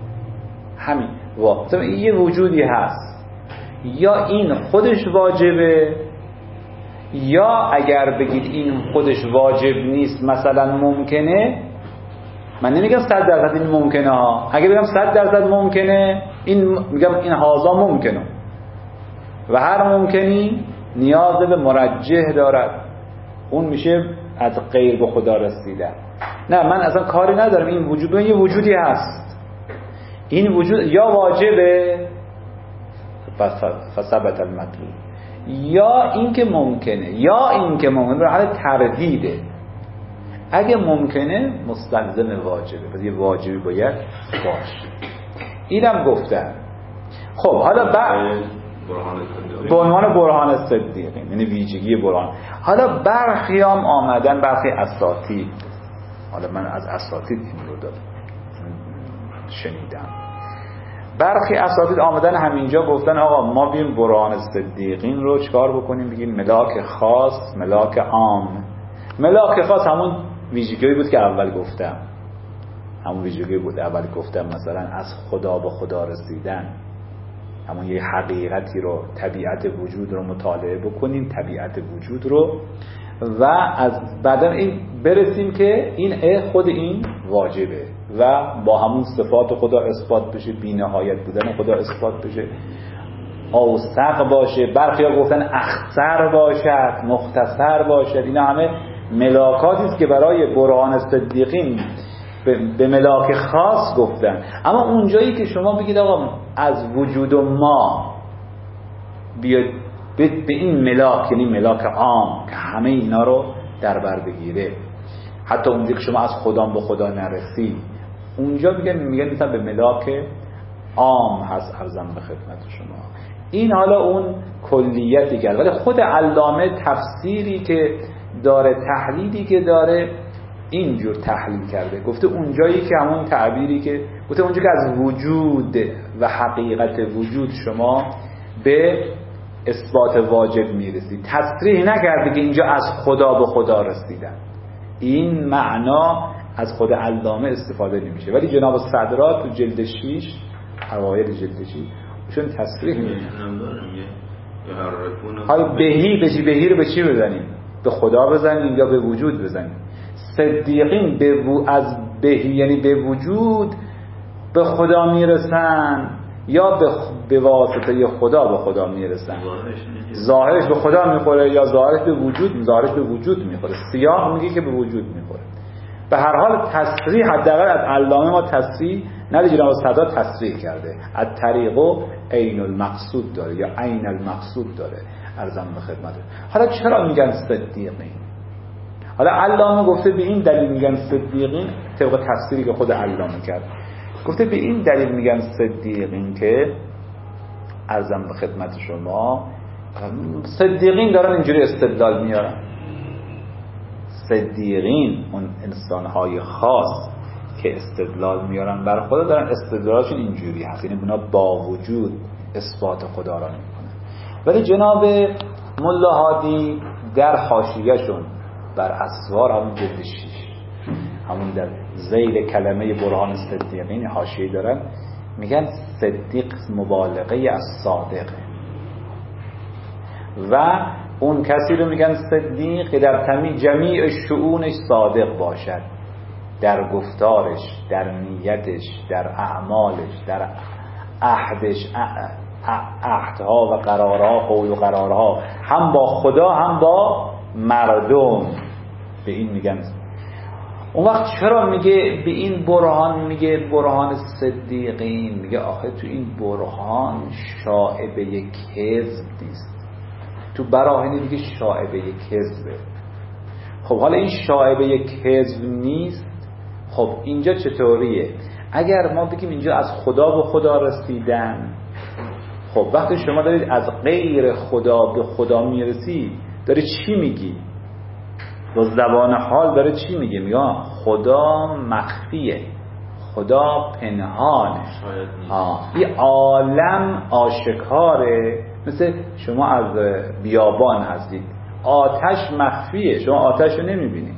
مثلا یه وجودی هست، یا این خودش واجبه، یا اگر بگید این خودش واجب نیست مثلا ممکنه. من نمیگم 100% این ممکنه ها، اگه بگم 100% ممکنه، این میگم این هازا ممکنه و هر ممکنی نیاز به مرجح دارد، اون میشه از غیر به خدا رسیدن. نه، من اصلا کاری ندارم، این وجود یه وجودی هست، این وجود یا واجبه فثبت المطلوب، یا این که ممکنه، یا این که ممکنه به حال تردیده. اگه ممکنه مستلزم واجبه، پس یه واجبی باید باشه. اینم گفتم. خب حالا به عنوان برهان صدیقین، یعنی ویژگی برهان. حالا برخی هم آمدن، برخی اساتید، حالا من از اساتید این رو شنیدم، برخی اساتید آمدن همینجا گفتن آقا ما بیم برهان صدیقین رو چکار بکنیم؟ بگیم ملاک خاص، ملاک عام. ملاک خاص همون ویژگی بود که اول گفتم، مثلا از خدا به خدا رسیدن، همون یه حقیقتی رو، طبیعت وجود رو مطالعه بکنیم، طبیعت وجود رو، و از بعدا این برسیم که این خود این واجبه و با همون صفات خدا اثبات بشه، بی نهایت بودن خدا اثبات بشه، اوسق باشه، برخی ها گفتن اختصر باشد، مختصر باشد. اینا همه ملاکاتی است که برای برهان صدیقین به ملاک خاص گفتن. اما اونجایی که شما بگید آقا از وجود ما بیاد به این ملاک، یعنی ملاک عام که همه اینا رو در بر بگیره، حتی اونجایی که شما از خدا به خدا نرسی، اونجا میگن مثلا به ملاک عام هست. عرضم به خدمت شما این حالا اون کلیتی کرد، ولی خود علامه تفسیری که داره، تحلیلی که داره، اینجور تحلیل کرده. گفته اونجایی که همون تعبیری که گفته، اونجایی که از وجود و حقیقت وجود شما به اثبات واجب میرسی، تصریح نکرده که اینجا از خدا به خدا رسیدن. این معنا از خود علامه استفاده نمیشه، ولی جناب صدرات تو جلد 6 اوایل جلد 6 چون تصریح میکنه. حالا بهی رو به چی بزنیم؟ به خدا بزنیم یا به وجود بزنیم؟ صدیقین از بهی یعنی به وجود به خدا میرسن یا به واسطه خدا به خدا میرسن؟ ظاهرش به خدا میخوره یا ظاهرش به وجود میخوره؟ سیاق میگه که به وجود میخوره. به هر حال تصریح، حداقل از علامه ما تصریح نداره، جناب صدا تصریح کرده از طریقو عین المقصود داره یا عین المقصود داره. عرضم به خدمت. حالا چرا میگن صدیقین؟ حالا علامه گفته به این دلیل میگن صدیقین، طبق تفسیری که خود علامه کرد، گفته به این دلیل میگن صدیقین که عرضم به خدمت شما صدیقین دارن اینجوری استدلال میارن. صدیقین اون انسانهای خاص که استدلال میارن بر خدا، دارن استدلالشون اینجوری هست، یعنی اونا با وجود اثبات خدا را میکنن. ولی جناب ملا هادی در حاشیه‌شون بر اسوار همون جلد 6 همون در ذیل کلمه برهان صدیقین حاشیه دارن، میگن صدیق مبالغه از صادقه و اون کسی رو میگن صدیق که در جمیع شؤونش صادق باشد، در گفتارش، در نیتش، در اعمالش، در عهدها و قرارها، قول و قرارها، هم با خدا هم با مردم. به این میگن. اون وقت چرا میگه به این برهان میگه برهان صدیقین؟ میگه آخه تو این برهان شائبه کذب نیست، تو براهین میگه شائبه کذبه. خب حالا این شائبه کذب نیست، خب اینجا چطوریه؟ اگر ما بگیم اینجا از خدا به خدا رسیدن، خب وقتی شما دارید از غیر خدا به خدا میرسی، داری چی میگی؟ با زبان حال داره چی میگه؟ میگه خدا مخفیه، خدا پنهانه، این عالم آشکاره. مثل شما از بیابان هستید، آتش مخفیه، شما آتش رو نمیبینید،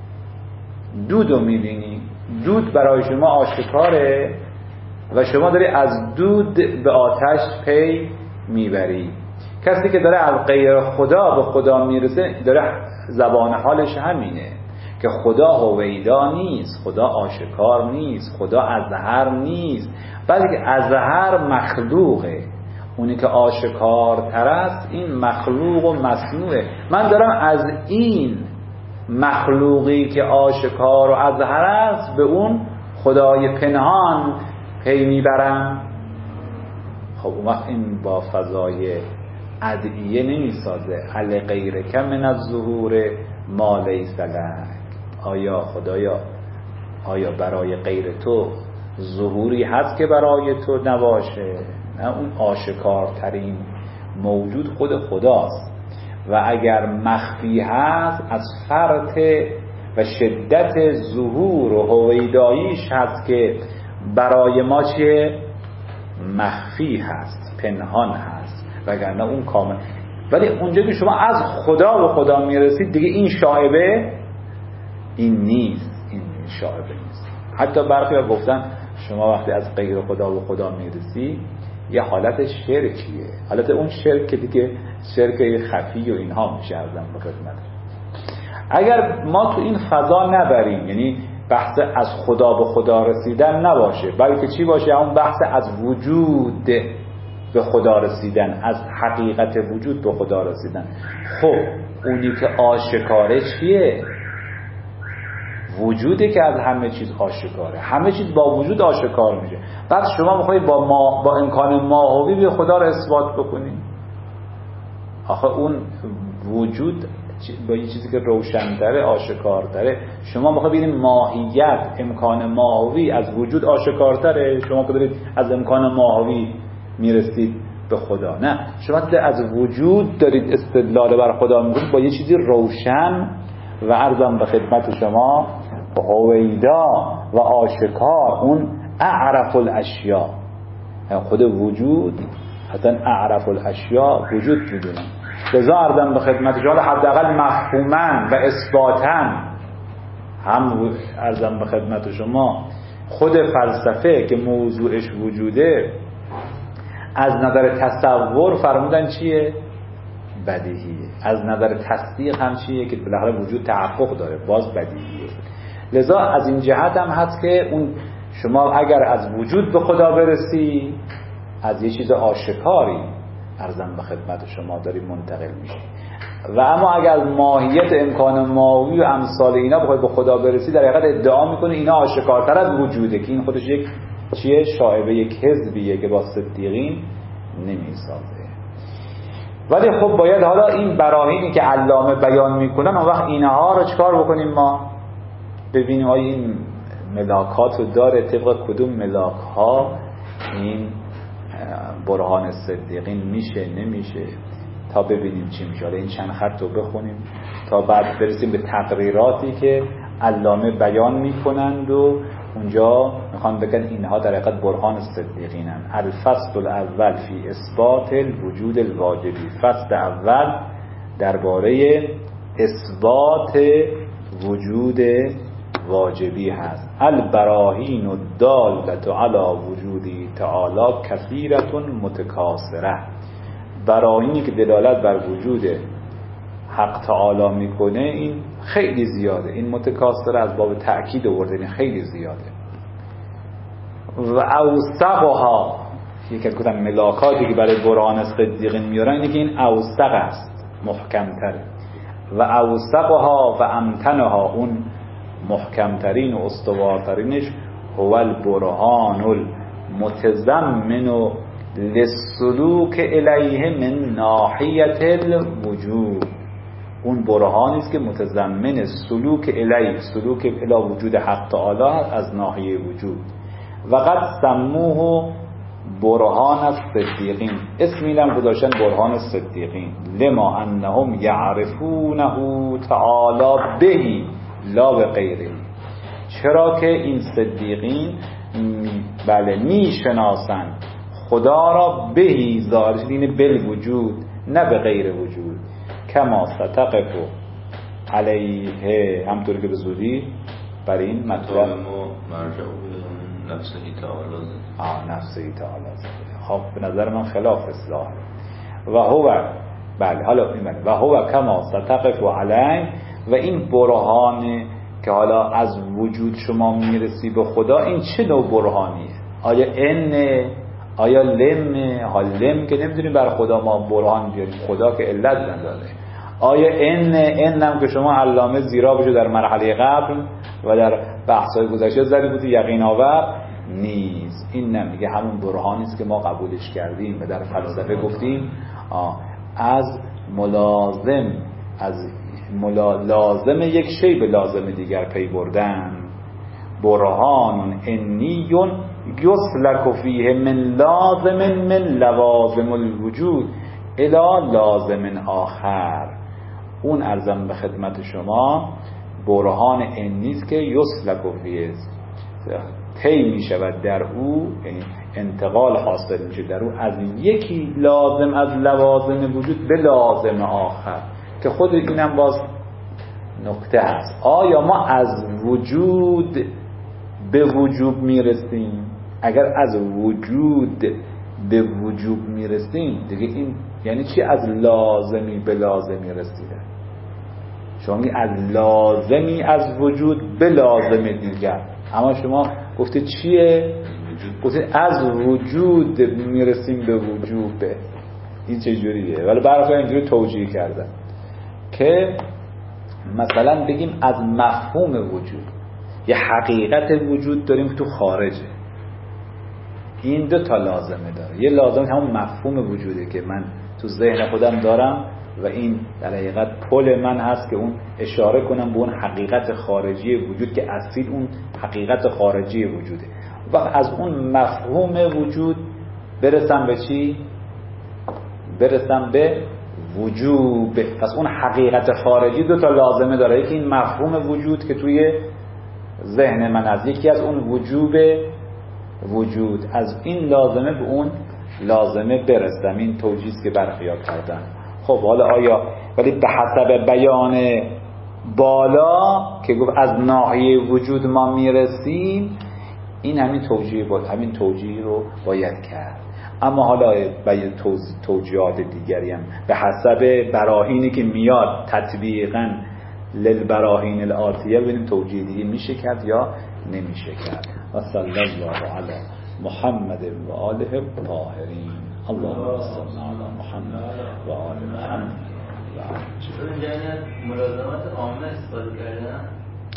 دود رو میبینید، دود برای شما آشکاره و شما داری از دود به آتش پی میبری. کسی که داره از غیر خدا به خدا میرسه، داره زبان حالش همینه که خدا هویدا نیست، خدا آشکار نیست، خدا اظهر نیست، بلکه اظهر مخلوقه. اونی که آشکار تر است این مخلوق و مصنوعه. من دارم از این مخلوقی که آشکار و اظهر است به اون خدای پنهان پی میبرم. خب اون وقت این با فضای ادعیه نمیسازه. علی غیرک من الظهور ما لیس لک. آیا خدایا، آیا برای غیر تو ظهوری هست که برای تو نباشه؟ نه، اون آشکارترین موجود خود خداست و اگر مخفی هست از فرط و شدت ظهور و هویداییش هست که برای ما چیه؟ مخفی هست، پنهان هست، وگرنه اون کامل. ولی اونجا که شما از خدا به خدا میرسید دیگه این شایبه این نیست، این شایبه نیست. حتی برخی ها گفتن شما وقتی از غیر خدا به خدا میرسی یه حالت شرکیه، حالت اون شرک که دیگه شرک خفی و اینها میشه. ارزم به خدمت اگر ما تو این فضا نبریم، یعنی بحث از خدا به خدا رسیدن نباشه، بلکه چی باشه؟ اون بحث از وجود به خدا رسیدن، از حقیقت وجود به خدا رسیدن. خب اونی که آشکاره چیه؟ وجودی که از همه چیز آشکاره، همه چیز با وجود آشکار میشه. بعد شما میخواید با امکان ماهوی به خدا رو اثبات بکنید. آخه اون وجود با یه چیزی که روشن‌تره، آشکارتره. شما میخواید ببینید ماهیت، امکان ماهوی از وجود آشکارتره. شما که دارید از امکان ماهوی میرسید به خدا، نه، شما از وجود دارید استدلال بر خدا میکنید با یه چیزی روشن و عرضم به خدمت شما هویدا و آشکار، اون اعرف الاشیاء. خود وجود اصلا اعرف الاشیاء وجود میدونم. لذا عرضم به خدمت شما حداقل مفهوماً و اثباتاً هم عرضم به خدمت شما خود فلسفه که موضوعش وجوده از نظر تصور فرمودن چیه؟ بدیهیه. از نظر تصدیق هم چیه؟ که بالاخره وجود تحقق داره، باز بدیهیه. لذا از این جهت هم هست که اون شما اگر از وجود به خدا برسی از یه چیز آشکاری عرضم به خدمت شما داری منتقل میشی. و اما اگر ماهیت امکان ماهوی و امثال اینا بخوای به خدا برسی، در حقیقت ادعا میکنه اینا آشکارتر از وجوده، که این خودش یک چیه؟ شایبه کذبیه که با صدیقین نمیسازه. ولی خب باید حالا این براهینی که علامه بیان میکنن اون وقت اینها رو چکار بکنیم؟ ما ببینیم آیا این ملاکات رو داره، طبق کدوم ملاک ها این برهان صدیقین میشه نمیشه، تا ببینیم چی میشه. حالا این چند خط رو بخونیم تا بعد برسیم به تقریراتی که علامه بیان میکنند و اونجا میخوان بگن اینها در حقیقت برهان صدیقینن. الفصل الاول فی اثبات الوجود الواجبی. فصل اول درباره اثبات وجود واجبی هست. البراهین الدالة علی وجودی تعالی کثیرة متکاثره. براهینی که دلالت بر وجود حق تعالی میکنه این خیلی زیاده. این متکاثره از باب تأکید آورده، این خیلی زیاده. و اوثقها، یکی از کدام ملاکاتی که برای برهان صدیقین میارن اینه که این اوثق است، محکمتره. و اوثقها و امتنها، اون محکمترین و استوارترینش هو البرهان المتضمن للسلوک الیه من ناحیت الوجود. اون برهانی است که متضمن سلوک الیه، سلوک الی وجود حق تعالی از ناحیه وجود. و قد سموه برهان الصدیقین، اسم اینم گذاشتن برهان الصدیقین، لما انهم یعرفونه تعالی بهی لا به غیره، چرا که این صدیقین بله میشناسن خدا را بهی، ظاهرش اینه بالوجود نه به غیر وجود، کما ستقف علیه، همطور که به زودی برای این مطلب نفسه تعالی نفسه تعالی. خب به نظر من خلاف اصلاح. و هو بله حالا و هو کما ستقف علیه، و این برهانه که حالا از وجود شما میرسی به خدا، این چه نوع برهانیه؟ آیا ان، آیا لم؟ حال لم که نمیدونیم بر خدا ما برهان بیاریم، خدا که علت نداره. آیا ان هم که شما علامه زیرا بشو در مرحله قبل و در بحث‌های گذشته زدی بودی یقین آور نیست. این نمیگه همون برهانی است که ما قبولش کردیم و در فلسفه گفتیم از ملازم، از لازم یک شی به لازم دیگر پی بردن. برهان انیون یسلک فیه من لازم من لوازم الوجود الی لازم آخر. اون ارزم به خدمت شما برهان انیست که یسلک فیه طی می شود در او، یعنی انتقال حاصل میشه در او از یکی لازم از لوازم وجود به لازم آخر، که خود اینم باز نکته هست. آیا ما از وجود به وجوب میرسیم؟ اگر از وجود به وجوب میرسیم دیگه این یعنی چی؟ از لازمی به لازمی رسیدن. شما میگی از لازمی از وجود به لازم دیگر، اما شما گفته چیه؟ گفته از وجود میرسیم به وجوب. این چه جوریه؟ ولی برای اینجوری توجیه کردن که مثلا بگیم از مفهوم وجود یه حقیقت وجود داریم که تو خارجه، این دو تا لازمه داره. یه لازم همون مفهوم وجوده که من تو ذهن خودم دارم و این در حقیقت پل من هست که اون اشاره کنم به اون حقیقت خارجی وجود که اصیل اون حقیقت خارجی وجوده. و از اون مفهوم وجود برسم به چی؟ برسم به وجوب. پس اون حقیقت خارجی دو تا لازمه داره، یکی این مفهوم وجود که توی ذهن من هست، یکی از اون وجوب وجود. از این لازمه به اون لازمه برسم. این توجیهی که برخیال کردن. خب حالا آیا ولی به حسب بیان بالا که گفت از ناحیه وجود ما میرسیم، این همین توجیه بود، همین توجیه رو باید کرد. اما حالا باید توجیهات دیگری هم به حسب براهینی که میاد تطبیقاً للبراهین الآتیه ببینیم توجیه دیگه میشه کرد یا نمیشه کرد. و صلی الله علی محمد و آله الطاهرین. اللهم صل علی محمد و آل محمد. چطور اینجا ملازمات عامه استفاده کردن؟